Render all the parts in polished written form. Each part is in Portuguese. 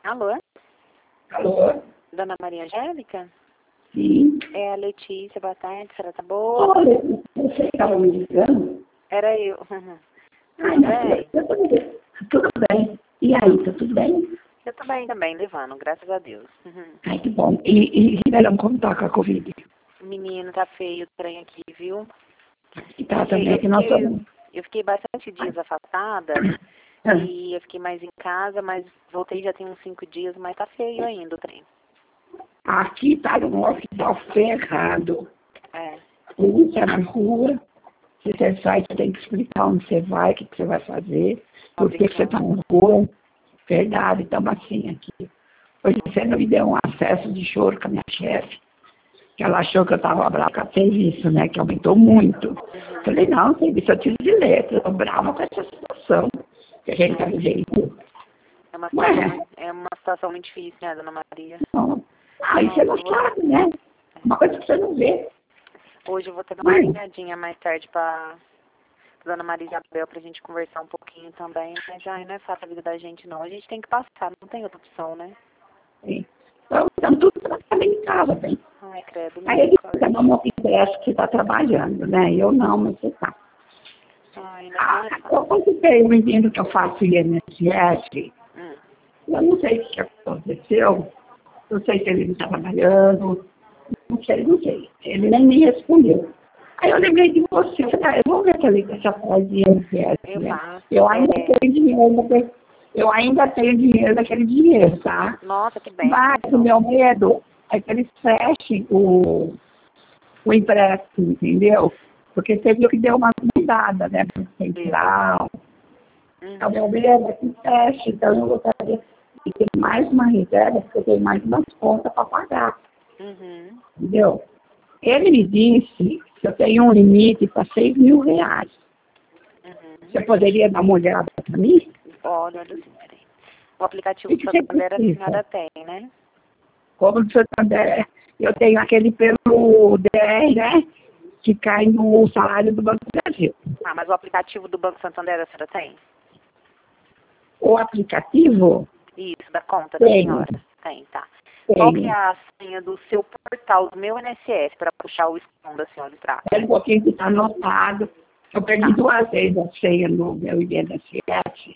Alô? Alô? Dona Maria Angélica? Sim. É a Letícia, boa tarde, a senhora tá boa? Olha, você estava me ligando? Era eu. Ai, Tudo bem? tudo bem. E aí, tá tudo bem? Eu tô bem também, levando, graças a Deus. Ai, que bom. E Ribeirão, como tá com a Covid? Menino, tá feio o trem aqui, viu? E tá também que nós somos... Eu fiquei bastante dias afastada e eu fiquei mais em casa, mas voltei já tem uns 5 dias, mas tá feio ainda o trem. Aqui tá no hospital ferrado. É. Polícia na rua. Se você sai, você tem que explicar onde você vai, o que você vai fazer, por que você tá na rua. Verdade, estamos assim aqui. Hoje você não me deu um acesso de choro com a minha chefe, que ela achou que eu estava brava com o serviço, né? Que aumentou muito. Falei, não, serviço eu tiro de letra, eu tô brava com essa situação, que a gente tá vivendo. É uma situação muito difícil, né, Dona Maria? Não. Aí você não sabe, né? Uma coisa que você não vê. Hoje eu vou ter uma ligadinha mais tarde pra Dona Maria Isabel pra gente conversar um pouquinho também, mas ai, não é fácil a vida da gente não. A gente tem que passar, não tem outra opção, né? Sim. Então, estamos tudo trabalhando em casa, bem. Ai, credo, Aí ele misericórdia. fica uma interesse que está trabalhando, né? Eu não, mas você tá. Ai, não é fácil. Eu consultei o menino que eu faço INSS. Eu não sei o que aconteceu. Não sei se ele não está trabalhando. Não sei. Ele nem me respondeu. Aí eu lembrei de você. Eu vou ver essa coisa de INSS. Eu faço. Eu ainda tenho dinheiro. Eu ainda tenho dinheiro daquele dinheiro, tá? Nossa, que bem. Mas o meu medo é que eles fechem o empréstimo, entendeu? Porque você viu que deu uma mudada, né? Central. Então, meu medo é que feche. Então, eu gostaria de ter mais uma reserva, porque eu tenho mais umas contas para pagar. Entendeu? Ele me disse que eu tenho um limite para R$ 6.000. Você poderia dar uma olhada para mim? Olha, sim, peraí. O aplicativo do Santander a senhora tem, né? Como do Santander, eu tenho aquele pelo 10, né? Que cai no salário do Banco do Brasil. Ah, mas o aplicativo do Banco Santander a senhora tem? O aplicativo? Isso, da conta da senhora. Tem, tá. Qual que é a senha do seu portal, do meu INSS, para puxar o escom da senhora entrar? É um pouquinho que está anotado. Eu perdi 2 vezes a senha no meu INSS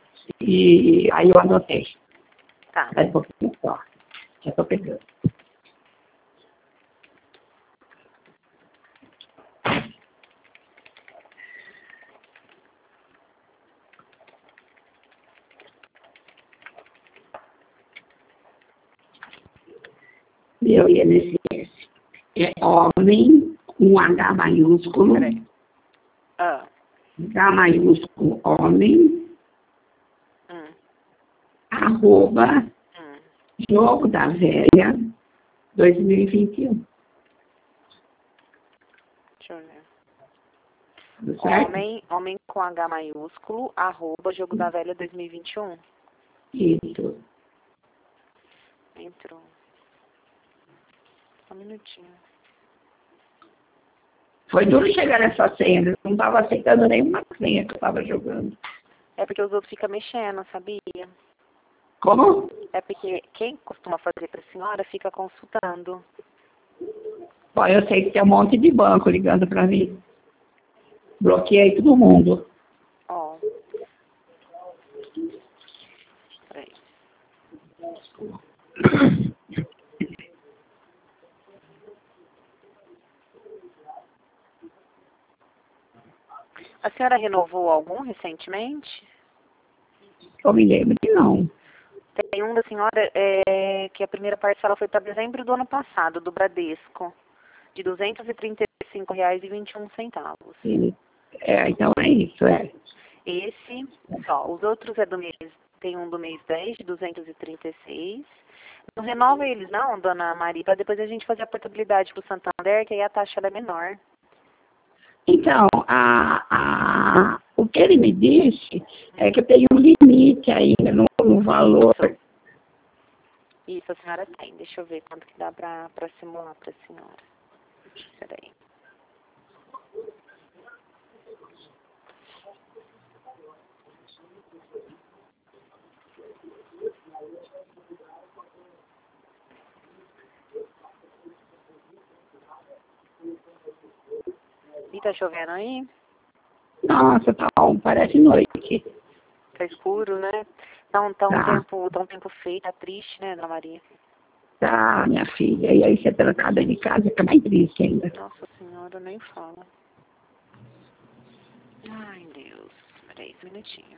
e aí eu anotei. Tá. É um pouquinho só. Já estou pegando. Meu INSS é homem com H maiúsculo. H maiúsculo homem. Arroba Jogo da Velha 2021. Deixa eu ver. Certo? Homem com H maiúsculo, arroba Jogo da Velha 2021. Isso. Entrou. Só um minutinho. Foi duro chegar nessa senha. Eu não estava aceitando nenhuma senha que eu estava jogando. É porque os outros ficam mexendo, sabia? Como? É porque quem costuma fazer para a senhora fica consultando. Bom, eu sei que tem um monte de banco ligando para mim. Bloqueei todo mundo. Ó. Peraí. A senhora renovou algum recentemente? Eu me lembro que não. Tem um da senhora que a primeira parcela foi para dezembro do ano passado, do Bradesco, de R$ 235,21. Então é isso, é. Esse, só. Os outros é do mês, tem um do mês 10, de 236. Não renova eles não, dona Maria, para depois a gente fazer a portabilidade para o Santander, que aí a taxa ela é menor. Então, o que ele me disse é que eu tenho um limite ainda no valor. Isso, a senhora tem. Deixa eu ver quanto que dá para simular para a senhora. Peraí. tá chovendo aí? Nossa, tá bom, parece noite. Tá escuro, né? Tá um tempo feio, tá triste, né, Dona Maria? Tá, minha filha. E aí, você trancada de casa, fica mais triste ainda. Nossa senhora, nem fala. Ai, Deus. Peraí, um minutinho.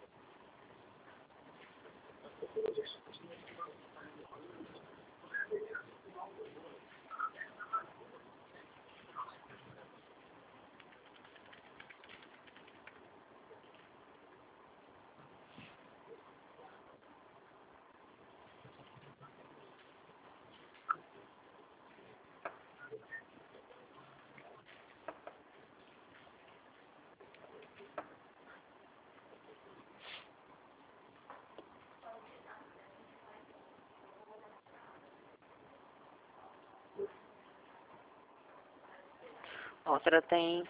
Ó, a senhora tem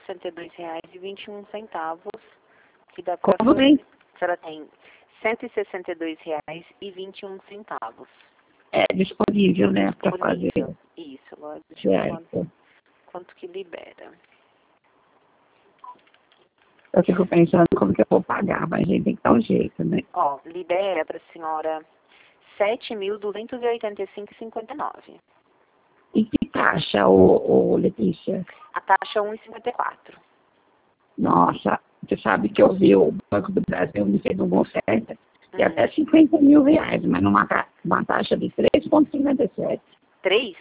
R$162,21, que dá pra Como bem? A senhora tem R$162,21. É disponível, né, pra fazer. Disponível. Isso, agora deixa eu ver Certo. quanto que libera. Eu fico pensando como que eu vou pagar, mas a gente tem que dar um jeito, né? Ó, libera pra senhora R$7.285,59. E que taxa, ô Letícia? A taxa é 1,54. Nossa, você sabe que eu vi o Banco do Brasil me fez uma oferta de até Uhum. R$50 mil, mas uma taxa de 3,57. 3?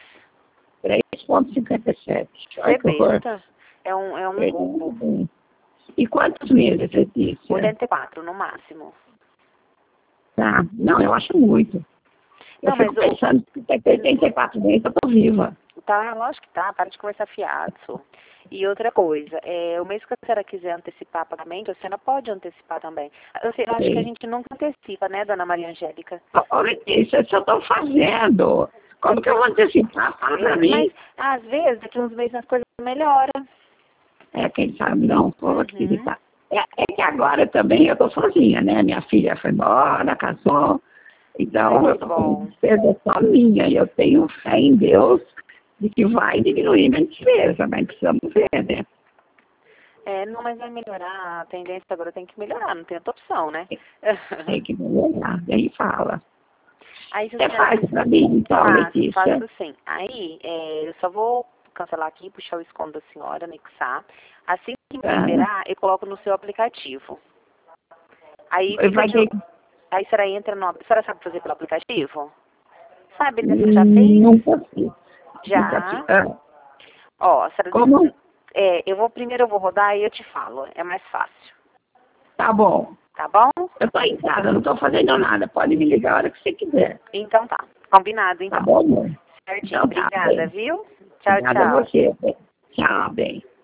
3,57. Você Olha é que horror. besta. É um roubo. E quantos meses, Letícia? 84 no máximo. Tá. Não, eu acho muito. Eu Não, mas fico pensando que tem 84 meses eu tô viva. tá, lógico que tá. Para de conversar fiado. Sô. E outra coisa, o mês que a senhora quiser antecipar pagamento, a senhora pode antecipar também. Eu acho que a gente nunca antecipa, né, dona Maria Angélica? Ô, Letícia, isso eu tô fazendo. Como que eu vou antecipar? Fala pra mim. Mas, às vezes, daqui uns meses as coisas melhoram. É, quem sabe não, vou acreditar. É que agora também eu tô sozinha, né? Minha filha foi embora, casou. Então, Ai, eu que tô com bom. despesa só minha. E eu tenho fé em Deus de que vai diminuir minha despesa, mas precisamos ver, né? Não, mas vai melhorar. A tendência agora tem que melhorar, não tem outra opção, né? Tem que melhorar. E aí fala. Aí, se Você você faz pra mim, então, Letícia? faço sim. Aí, eu só vou cancelar aqui, puxar o desconto da senhora, anexar. Assim que me liberar, eu coloco no seu aplicativo. Aí fica Vai ter... Aí a senhora entra no... A senhora sabe fazer pelo aplicativo? Sabe, né? A senhora já fez? Nunca fiz. Nunca fiz. Já. Ó, a senhora... Como? Primeiro eu vou rodar e eu te falo. É mais fácil. Tá bom. Tá bom? Eu tô em casa, não tô fazendo nada. Pode me ligar a hora que você quiser. Então tá. Combinado, Tá então. bom, amor? Certinho. Então tá, Obrigada, bem. viu? Tchau, Obrigada a tchau. você. Bem. Tchau, bem.